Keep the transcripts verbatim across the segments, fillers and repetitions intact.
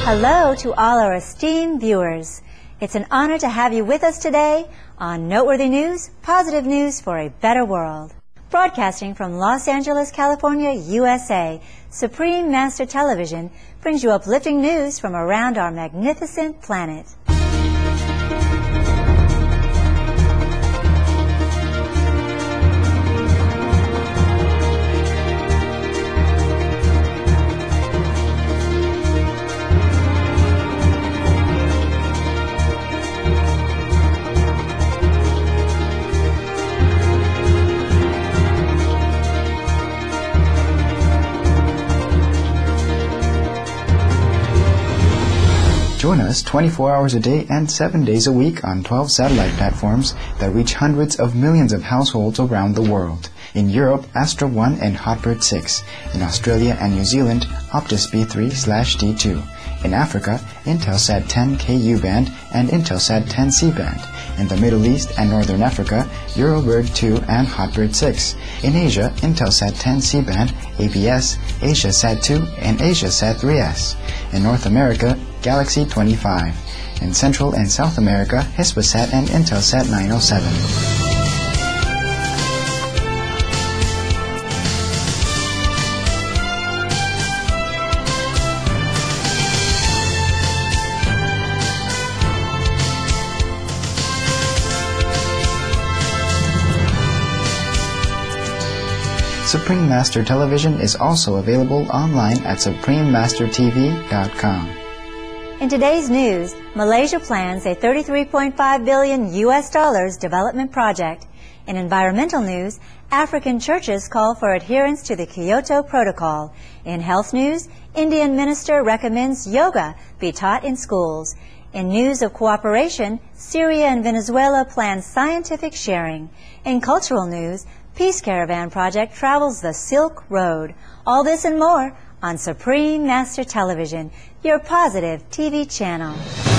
Hello to all our esteemed viewers. It's an honor to have you with us today on Noteworthy News, Positive News for a Better World. Broadcasting from Los Angeles, California, U S A, Supreme Master Television brings you uplifting news from around our magnificent planet. Join us twenty-four hours a day and seven days a week on twelve satellite platforms that reach hundreds of millions of households around the world. In Europe, Astra one and Hotbird six. In Australia and New Zealand, Optus B three slash D two. In Africa, Intelsat ten K U band and Intelsat ten C band. In the Middle East and Northern Africa, Eurobird two and Hotbird six. In Asia, Intelsat ten C band, A B S, AsiaSat two and AsiaSat three S. In North America, Galaxy twenty-five. In Central and South America, Hispasat and Intelsat nine oh seven. Supreme Master Television is also available online at supreme master t v dot com. In today's news, Malaysia plans a thirty-three point five billion U S dollars development project. In environmental news, African churches call for adherence to the Kyoto Protocol. In health news, Indian minister recommends yoga be taught in schools. In news of cooperation, Syria and Venezuela plan scientific sharing. In cultural news, Peace Caravan Project travels the Silk Road. All this and more on Supreme Master Television, your positive T V channel.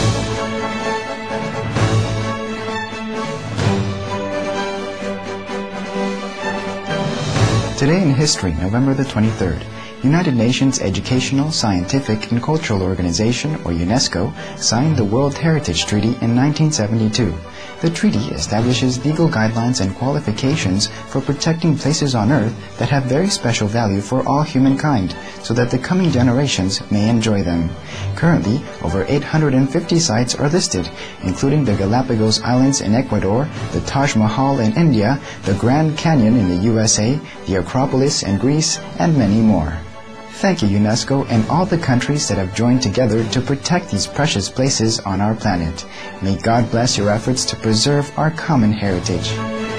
Today in history, November the twenty-third, United Nations Educational, Scientific and Cultural Organization, or UNESCO, signed the World Heritage Treaty in nineteen seventy-two. The treaty establishes legal guidelines and qualifications for protecting places on Earth that have very special value for all humankind, so that the coming generations may enjoy them. Currently, over eight hundred fifty sites are listed, including the Galapagos Islands in Ecuador, the Taj Mahal in India, the Grand Canyon in the U S A, the Acropolis in Greece, and many more. Thank you, UNESCO, and all the countries that have joined together to protect these precious places on our planet. May God bless your efforts to preserve our common heritage.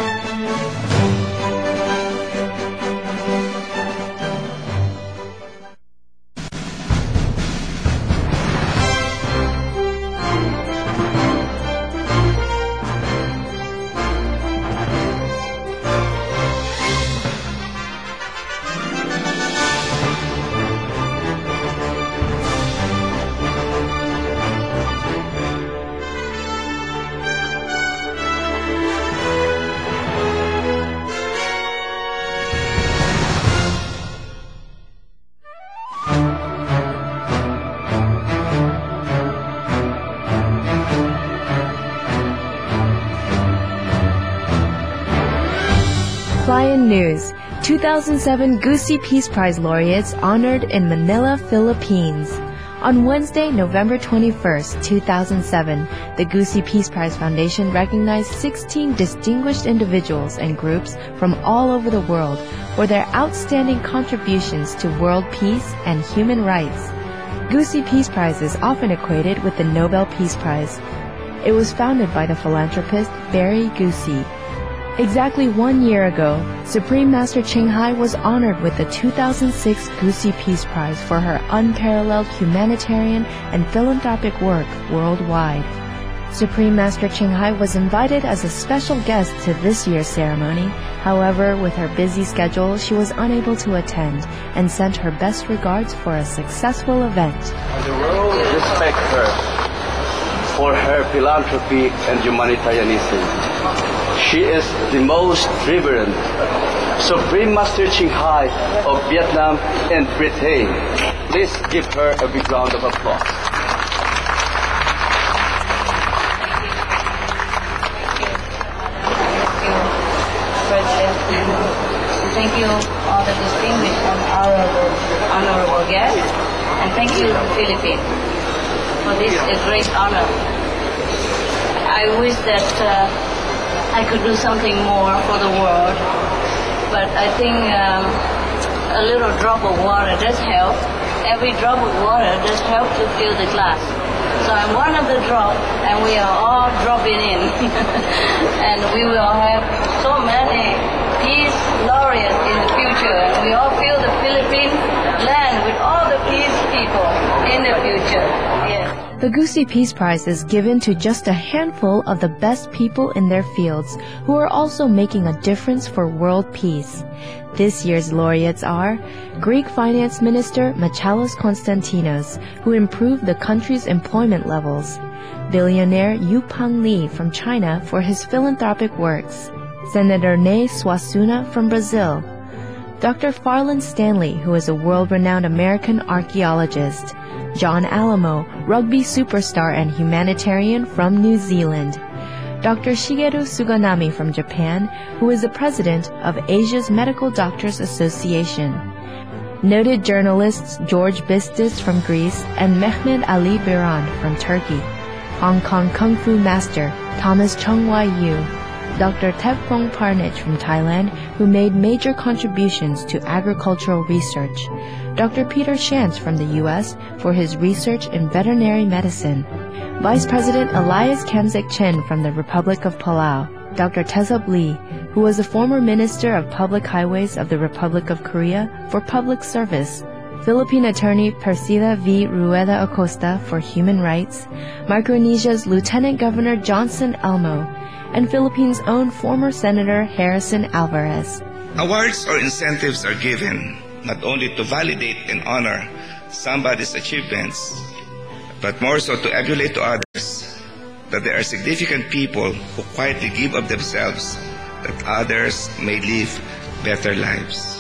Fly-In News. two thousand seven Gusi Peace Prize laureates honored in Manila, Philippines. On Wednesday, November twenty-first, two thousand seven, the Gusi Peace Prize Foundation recognized sixteen distinguished individuals and groups from all over the world for their outstanding contributions to world peace and human rights. Gusi Peace Prize is often equated with the Nobel Peace Prize. It was founded by the philanthropist Barry Gusi. Exactly one year ago, Supreme Master Ching Hai was honored with the two thousand six Gusi Peace Prize for her unparalleled humanitarian and philanthropic work worldwide. Supreme Master Ching Hai was invited as a special guest to this year's ceremony. However, with her busy schedule, she was unable to attend and sent her best regards for a successful event. The world respects her for her philanthropy and humanitarianism. She is the most reverend Supreme Master Ching Hai of Vietnam and Britain. Please give her a big round of applause. Thank you, all the distinguished and honorable, honorable guests, and thank you, Philippines, for this a great honor. I wish that uh, I could do something more for the world, but I think um, a little drop of water does help. Every drop of water does help to fill the glass. So I'm one of the drop, and we are all dropping in. And we will have so many peace laureates in the future, and we all fill the Philippine land with all the peace people in the future. Yes. The Gusi Peace Prize is given to just a handful of the best people in their fields who are also making a difference for world peace. This year's laureates are Greek Finance Minister Michalis Konstantinos, who improved the country's employment levels; billionaire Yupeng Li from China for his philanthropic works; Senator Ney Suassuna from Brazil; Doctor Farland Stanley, who is a world-renowned American archaeologist; John Alamo, rugby superstar and humanitarian from New Zealand; Doctor Shigeru Suganami from Japan, who is the president of Asia's Medical Doctors Association; noted journalists George Bistis from Greece and Mehmet Ali Biran from Turkey; Hong Kong Kung Fu master Thomas Chung Wai Yu; Doctor Thepong Parnich from Thailand, who made major contributions to agricultural research; Doctor Peter Shantz from the U S for his research in veterinary medicine; Vice President Elias Kamsek Chen from the Republic of Palau; Doctor Tesop Lee, who was a former Minister of Public Highways of the Republic of Korea for public service; Philippine attorney Persila V. Rueda Acosta for human rights; Micronesia's Lieutenant Governor Johnson Elmo; and Philippines' own former Senator Harrison Alvarez. Awards or incentives are given not only to validate and honor somebody's achievements, but more so to emulate to others that there are significant people who quietly give of themselves that others may live better lives.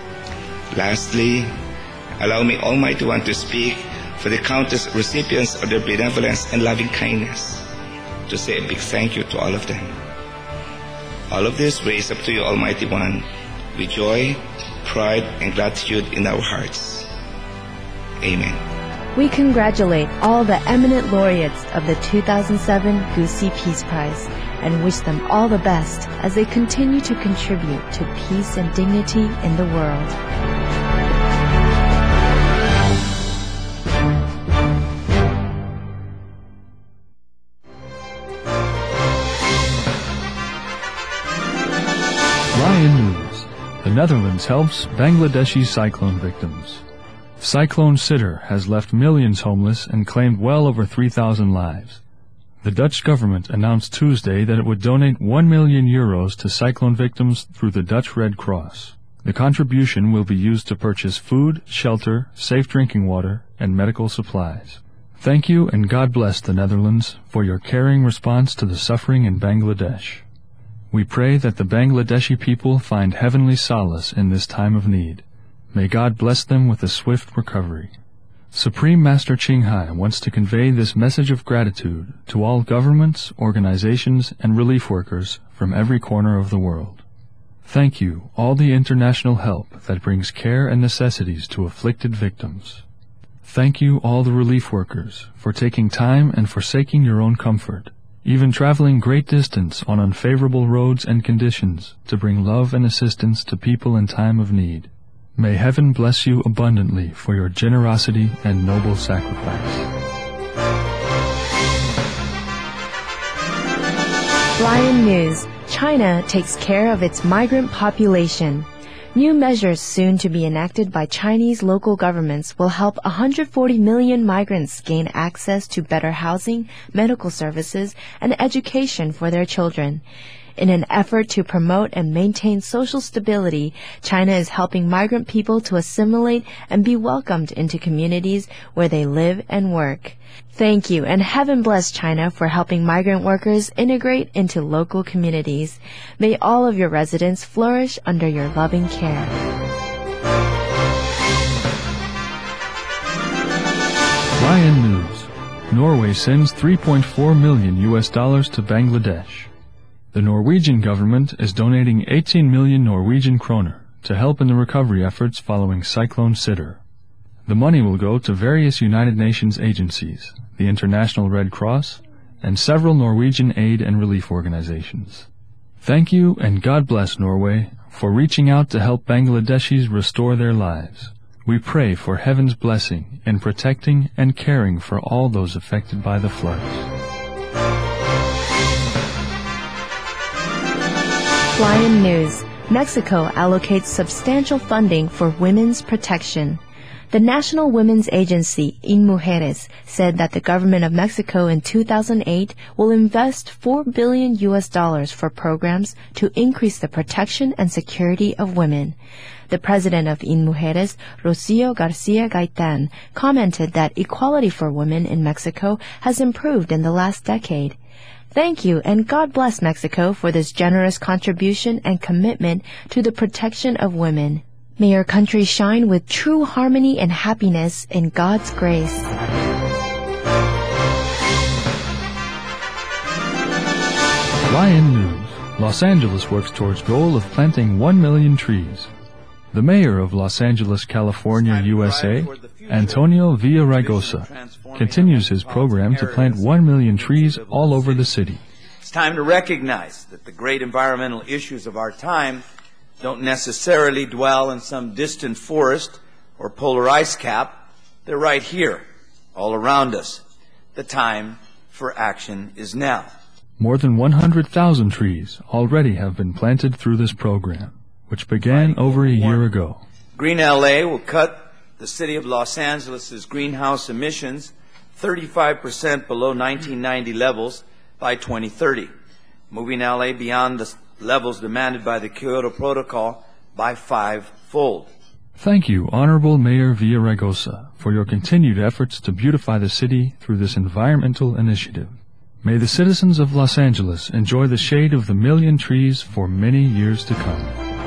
Lastly, allow me, Almighty One, to speak for the countless recipients of their benevolence and loving kindness, to say a big thank you to all of them. All of this raised up to you, Almighty One, with joy, pride, and gratitude in our hearts. Amen. We congratulate all the eminent laureates of the two thousand seven Gusi Peace Prize and wish them all the best as they continue to contribute to peace and dignity in the world. Lion News. The Netherlands helps Bangladeshi cyclone victims. Cyclone Sitter has left millions homeless and claimed well over three thousand lives. The Dutch government announced Tuesday that it would donate one million euros to cyclone victims through the Dutch Red Cross. The contribution will be used to purchase food, shelter, safe drinking water, and medical supplies. Thank you and God bless the Netherlands for your caring response to the suffering in Bangladesh. We pray that the Bangladeshi people find heavenly solace in this time of need. May God bless them with a swift recovery. Supreme Master Ching Hai wants to convey this message of gratitude to all governments, organizations, and relief workers from every corner of the world. Thank you, all the international help that brings care and necessities to afflicted victims. Thank you, all the relief workers, for taking time and forsaking your own comfort, even traveling great distance on unfavorable roads and conditions to bring love and assistance to people in time of need. May heaven bless you abundantly for your generosity and noble sacrifice. Lion News. China takes care of its migrant population. New measures soon to be enacted by Chinese local governments will help one hundred forty million migrants gain access to better housing, medical services, and education for their children. In an effort to promote and maintain social stability, China is helping migrant people to assimilate and be welcomed into communities where they live and work. Thank you, and heaven bless China for helping migrant workers integrate into local communities. May all of your residents flourish under your loving care. Lion News. Norway sends three point four million U S dollars to Bangladesh. The Norwegian government is donating eighteen million Norwegian kroner to help in the recovery efforts following Cyclone Sidr. The money will go to various United Nations agencies, the International Red Cross, and several Norwegian aid and relief organizations. Thank you and God bless Norway for reaching out to help Bangladeshis restore their lives. We pray for heaven's blessing in protecting and caring for all those affected by the floods. Fly-in news. Mexico allocates substantial funding for women's protection. The National Women's Agency, InMujeres, said that the government of Mexico in two thousand eight will invest four billion U S dollars for programs to increase the protection and security of women. The president of InMujeres, Rocio Garcia Gaitan, commented that equality for women in Mexico has improved in the last decade. Thank you and God bless Mexico for this generous contribution and commitment to the protection of women. May your country shine with true harmony and happiness in God's grace. Fly-in news. Los Angeles works towards goal of planting one million trees. The mayor of Los Angeles, California, U S A, Antonio Villaraigosa, continues his program to plant one million trees all over the city. It's time to recognize that the great environmental issues of our time don't necessarily dwell in some distant forest or polar ice cap. They're right here, all around us. The time for action is now. More than one hundred thousand trees already have been planted through this program, which began over a year ago. Green L A will cut the city of Los Angeles' greenhouse emissions thirty-five percent below nineteen ninety levels by twenty thirty, moving L A beyond the levels demanded by the Kyoto Protocol by five-fold. Thank you, Honorable Mayor Villaraigosa, for your continued efforts to beautify the city through this environmental initiative. May the citizens of Los Angeles enjoy the shade of the million trees for many years to come.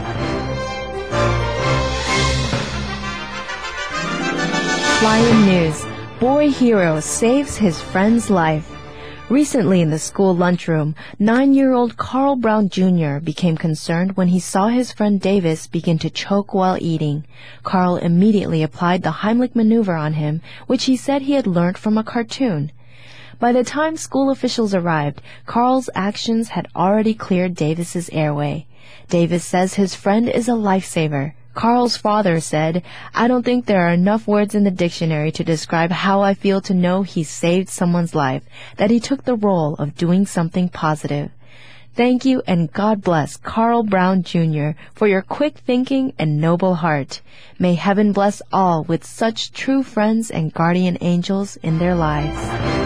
Fly-in news. Boy hero saves his friend's life. Recently in the school lunchroom, nine-year-old Carl Brown Junior became concerned when he saw his friend Davis begin to choke while eating. Carl immediately applied the Heimlich maneuver on him, which he said he had learned from a cartoon. By the time school officials arrived, Carl's actions had already cleared Davis's airway. Davis says his friend is a lifesaver. Carl's father said, "I don't think there are enough words in the dictionary to describe how I feel to know he saved someone's life, that he took the role of doing something positive." Thank you and God bless Carl Brown Junior for your quick thinking and noble heart. May heaven bless all with such true friends and guardian angels in their lives.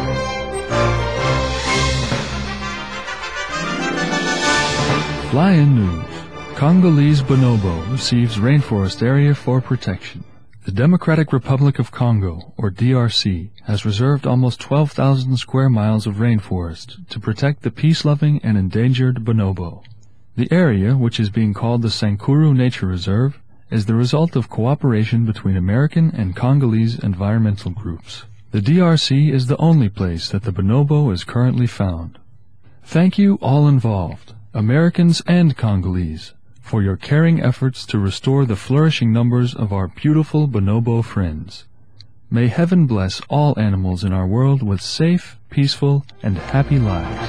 Fly-in news. Congolese bonobo receives rainforest area for protection. The Democratic Republic of Congo, or D R C, has reserved almost twelve thousand square miles of rainforest to protect the peace-loving and endangered bonobo. The area, which is being called the Sankuru Nature Reserve, is the result of cooperation between American and Congolese environmental groups. The D R C is the only place that the bonobo is currently found. Thank you all involved, Americans and Congolese, for your caring efforts to restore the flourishing numbers of our beautiful bonobo friends. May heaven bless all animals in our world with safe, peaceful, and happy lives.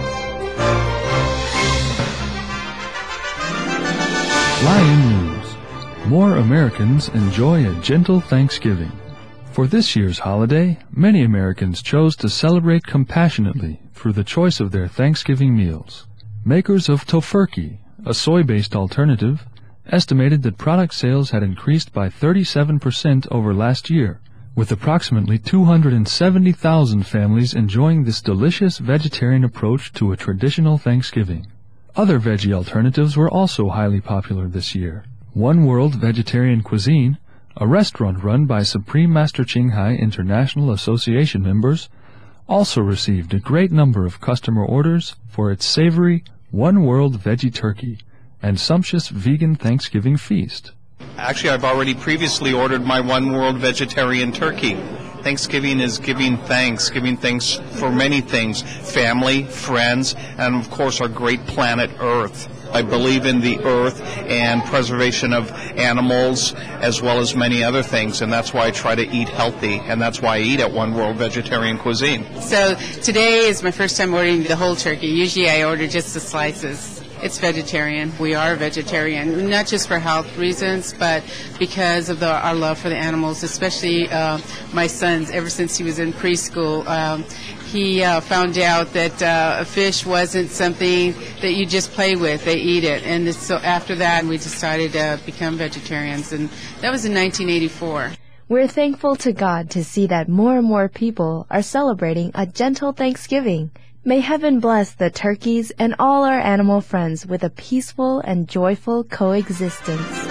Fly-in news. More Americans enjoy a gentle Thanksgiving. For this year's holiday, many Americans chose to celebrate compassionately through the choice of their Thanksgiving meals. Makers of Tofurkey, a soy-based alternative, estimated that product sales had increased by thirty-seven percent over last year, with approximately two hundred seventy thousand families enjoying this delicious vegetarian approach to a traditional Thanksgiving. Other veggie alternatives were also highly popular this year. One World Vegetarian Cuisine, a restaurant run by Supreme Master Qinghai International Association members, also received a great number of customer orders for its savory One World Veggie Turkey and sumptuous vegan Thanksgiving feast. Actually, I've already previously ordered my One World Vegetarian Turkey. Thanksgiving is giving thanks, giving thanks for many things, family, friends, and of course our great planet Earth. I believe in the earth and preservation of animals as well as many other things, and that's why I try to eat healthy, and that's why I eat at One World Vegetarian Cuisine. So today is my first time ordering the whole turkey. Usually I order just the slices. It's vegetarian. We are vegetarian, not just for health reasons, but because of the, our love for the animals, especially uh, my sons. Ever since he was in preschool, um, he uh, found out that uh, fish wasn't something that you just play with. They eat it. And so after that, we decided to become vegetarians, and that was in nineteen eighty-four. We're thankful to God to see that more and more people are celebrating a gentle Thanksgiving. May heaven bless the turkeys and all our animal friends with a peaceful and joyful coexistence.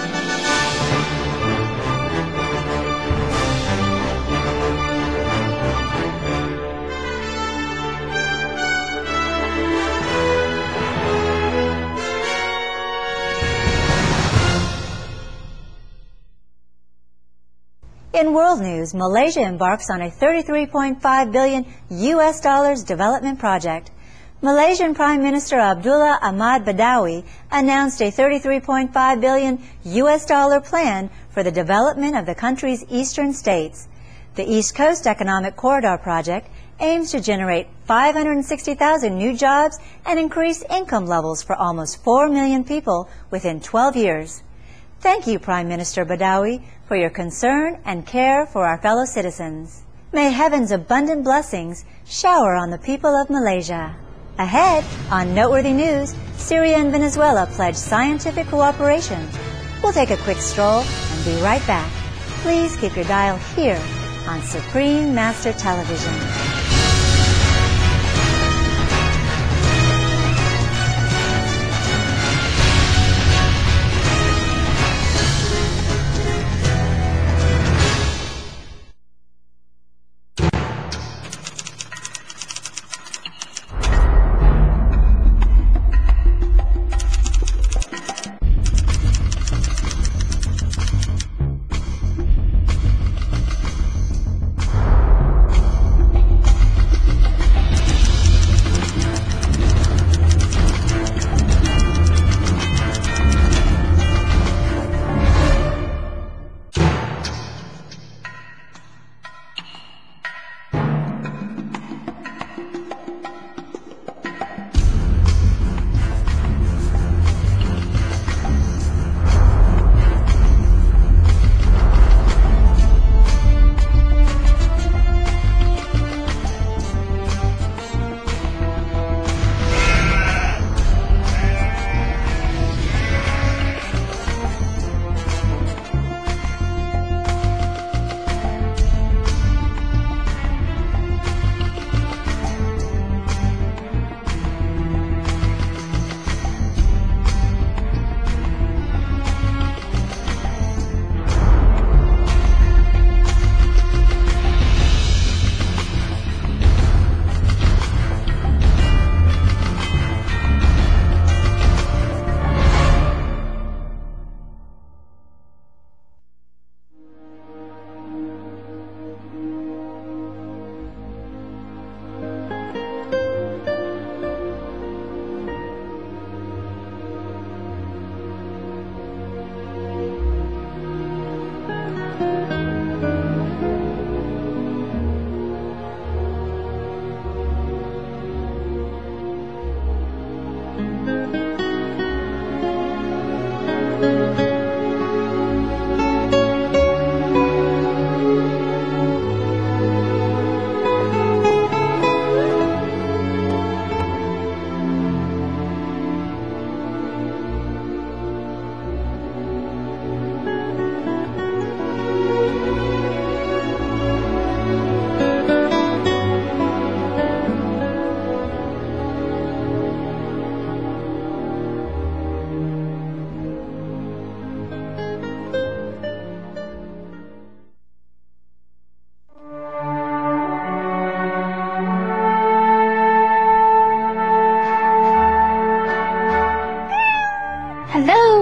In world news, Malaysia embarks on a thirty-three point five billion U S dollars development project. Malaysian Prime Minister Abdullah Ahmad Badawi announced a thirty-three point five billion U S dollar plan for the development of the country's eastern states. The East Coast Economic Corridor project aims to generate five hundred sixty thousand new jobs and increase income levels for almost four million people within twelve years. Thank you, Prime Minister Badawi, for your concern and care for our fellow citizens. May heaven's abundant blessings shower on the people of Malaysia. Ahead, on Noteworthy News, Syria and Venezuela pledge scientific cooperation. We'll take a quick stroll and be right back. Please keep your dial here on Supreme Master Television.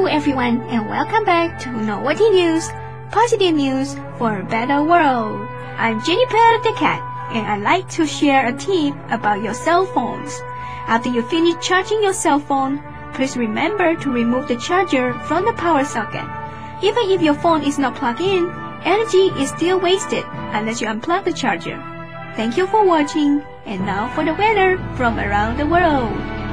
everyone, and welcome back to Noteworthy News, positive news for a better world. I'm Jennifer the cat, and I'd like to share a tip about your cell phones. After you finish charging your cell phone, please remember to remove the charger from the power socket. Even if your phone is not plugged in, energy is still wasted unless you unplug the charger. Thank you for watching, and now for the weather from around the world.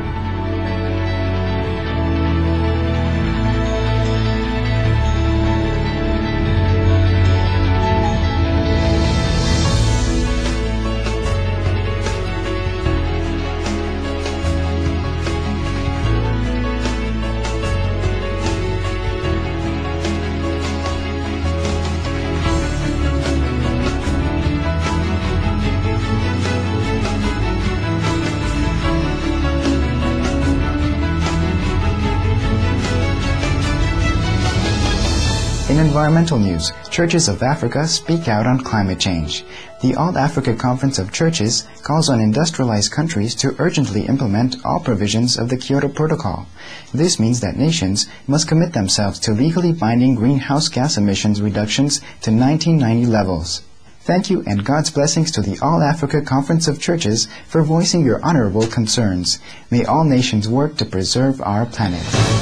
In environmental news, churches of Africa speak out on climate change. The All-Africa Conference of Churches calls on industrialized countries to urgently implement all provisions of the Kyoto Protocol. This means that nations must commit themselves to legally binding greenhouse gas emissions reductions to nineteen ninety levels. Thank you and God's blessings to the All-Africa Conference of Churches for voicing your honorable concerns. May all nations work to preserve our planet.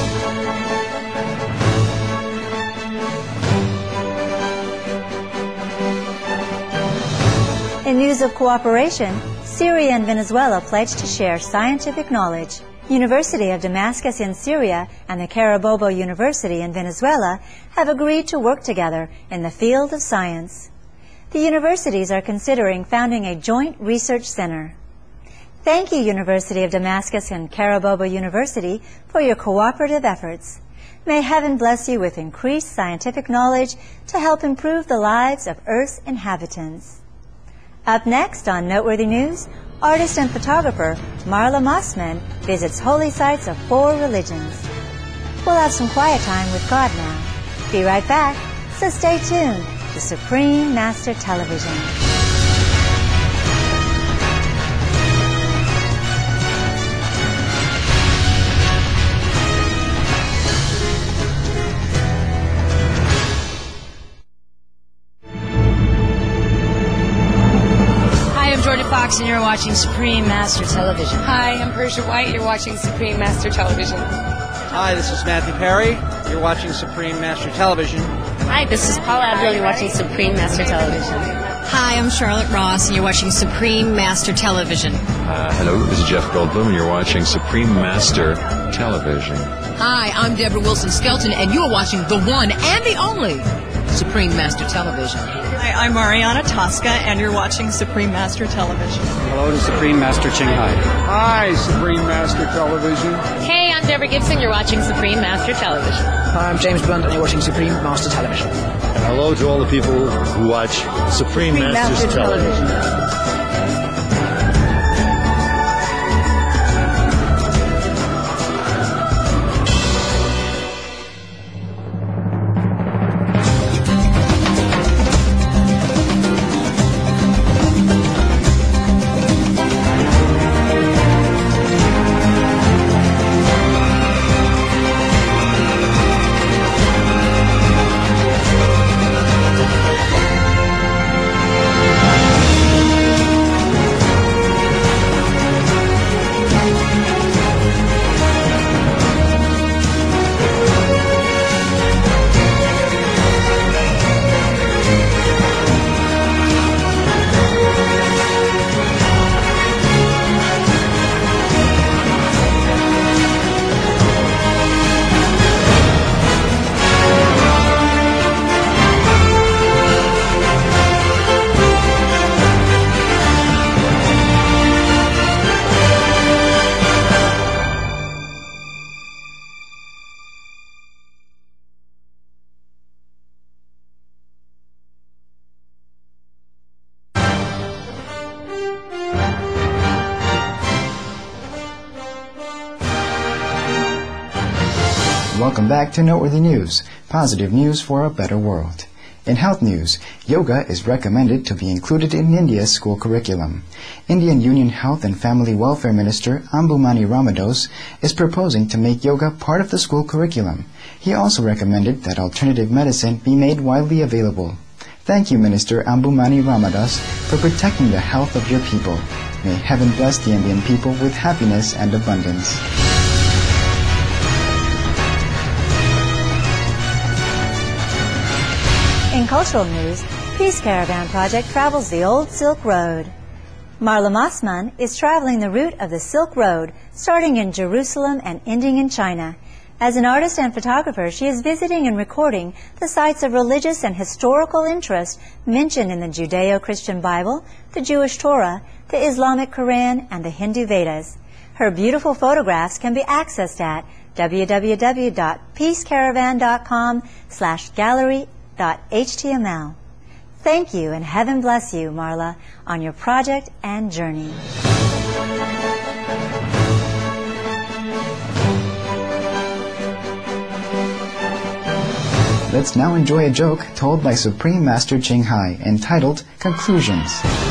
In news of cooperation, Syria and Venezuela pledged to share scientific knowledge. University of Damascus in Syria and the Carabobo University in Venezuela have agreed to work together in the field of science. The universities are considering founding a joint research center. Thank you, University of Damascus and Carabobo University, for your cooperative efforts. May heaven bless you with increased scientific knowledge to help improve the lives of Earth's inhabitants. Up next on Noteworthy News, artist and photographer Marla Mossman visits holy sites of four religions. We'll have some quiet time with God now. Be right back, so stay tuned to Supreme Master Television. Fox, and you're watching Supreme Master Television. Hi, I'm Persia White. You're watching Supreme Master Television. Hi, this is Matthew Perry. You're watching Supreme Master Television. Hi, this is Paula Abdul. You're watching Supreme Master Television. Hi, I'm Charlotte Ross, and you're watching Supreme Master Television. Uh, hello, this is Jeff Goldblum, and you're watching Supreme Master Television. Hi, I'm Deborah Wilson Skelton, and you're watching the one and the only Supreme Master Television. Hi, I'm Mariana Tosca, and you're watching Supreme Master Television. Hello to Supreme Master Qinghai. Hi, Supreme Master Television. Hey, I'm Deborah Gibson. You're watching Supreme Master Television. Hi, I'm James Blunt, and you're watching Supreme Master Television. And hello to all the people who watch Supreme, Supreme Masters Master Television. Television. Welcome back to Noteworthy News, positive news for a better world. In health news, yoga is recommended to be included in India's school curriculum. Indian Union Health and Family Welfare Minister Ambumani Ramados is proposing to make yoga part of the school curriculum. He also recommended that alternative medicine be made widely available. Thank you, Minister Ambumani Ramadas, for protecting the health of your people. May heaven bless the Indian people with happiness and abundance. In cultural news, Peace Caravan Project travels the old Silk Road. Marla Mossman is traveling the route of the Silk Road, starting in Jerusalem and ending in China. As an artist and photographer, she is visiting and recording the sites of religious and historical interest mentioned in the Judeo-Christian Bible, the Jewish Torah, the Islamic Quran, and the Hindu Vedas. Her beautiful photographs can be accessed at w w w dot peace caravan dot com slash gallery dot h t m l. Thank you and heaven bless you, Marla, on your project and journey. Let's now enjoy a joke told by Supreme Master Ching Hai, entitled Conclusions.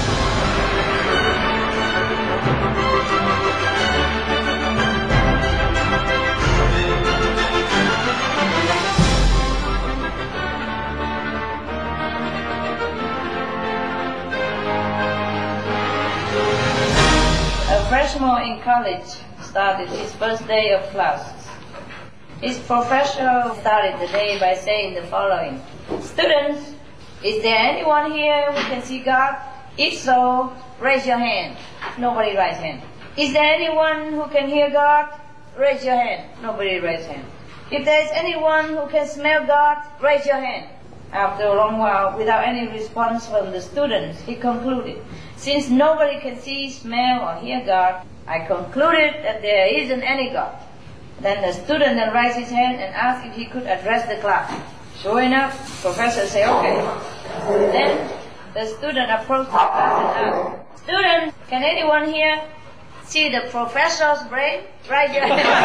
A freshman in college started his first day of classes. His professor started the day by saying the following: Students, is there anyone here who can see God? If so, raise your hand. Nobody raised hand. Is there anyone who can hear God? Raise your hand. Nobody raised hand. If there is anyone who can smell God, raise your hand. After a long while, without any response from the students, he concluded, since nobody can see, smell, or hear God, I concluded that there isn't any God. Then the student then raised his hand and asked if he could address the class. Sure enough, professor said, okay. Then the student approached the class and asked, students, can anyone here see the professor's brain? Raise your hand.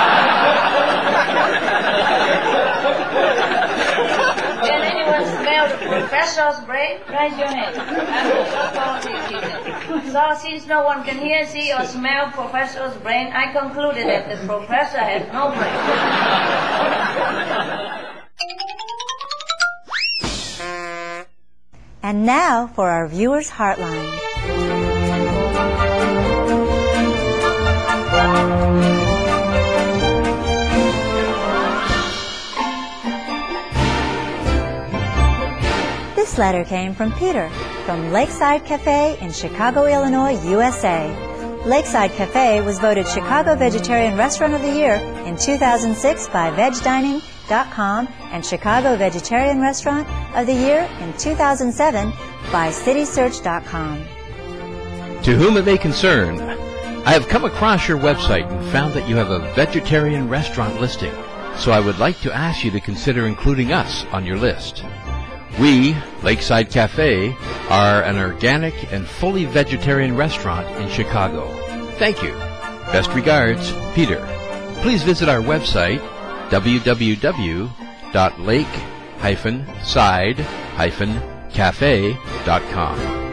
Can anyone smell the professor's brain? Raise your hand. So since no one can hear, see, or smell professor's brain, I concluded that the professor has no brain. And now for our viewers' Heartline. This letter came from Peter from Lakeside Cafe in Chicago, Illinois, U S A. Lakeside Cafe was voted Chicago Vegetarian Restaurant of the Year in two thousand six by veg dining dot com and Chicago Vegetarian Restaurant of the Year in two thousand seven by city search dot com. To whom it may concern, I have come across your website and found that you have a vegetarian restaurant listing, so I would like to ask you to consider including us on your list. We, Lakeside Cafe, are an organic and fully vegetarian restaurant in Chicago. Thank you. Best regards, Peter. Please visit our website, w w w dot lake dash side dash cafe dot com.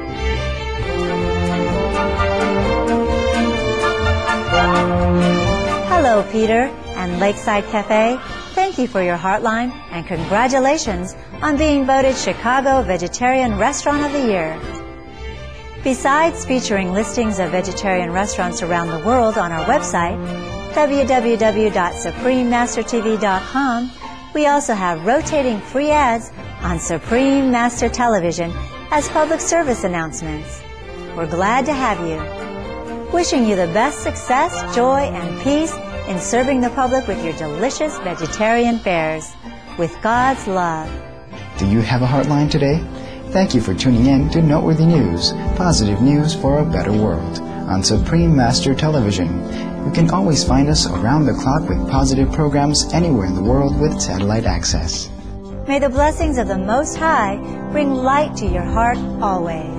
Hello, Peter and Lakeside Cafe. Thank you for your Heartline and congratulations on being voted Chicago Vegetarian Restaurant of the Year. Besides featuring listings of vegetarian restaurants around the world on our website, w w w dot supreme master t v dot com, we also have rotating free ads on Supreme Master Television as public service announcements. We're glad to have you. Wishing you the best success, joy, and peace in serving the public with your delicious vegetarian fares. With God's love. Do you have a Heartline today? Thank you for tuning in to Noteworthy News, positive news for a better world, on Supreme Master Television. You can always find us around the clock with positive programs anywhere in the world with satellite access. May the blessings of the Most High bring light to your heart always.